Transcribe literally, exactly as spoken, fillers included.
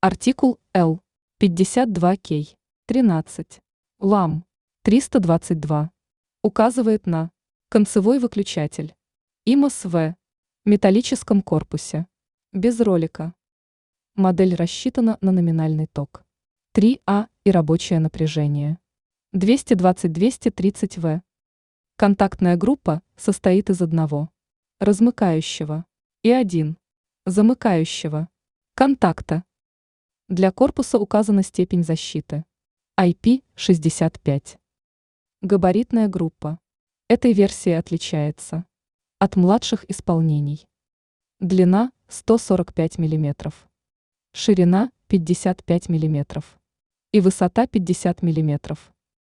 Артикул L пятьдесят два кей тринадцать лам триста двадцать два указывает на концевой выключатель ИМС-В металлическом корпусе без ролика. Модель рассчитана на номинальный ток три А и рабочее напряжение двести двадцать — двести тридцать вольт. Контактная группа состоит из одного размыкающего и один замыкающего контакта. Для корпуса указана степень защиты ай пи шестьдесят пять. Габаритная группа этой версии отличается от младших исполнений. Длина сто сорок пять миллиметров, ширина пятьдесят пять миллиметров и высота пятьдесят миллиметров.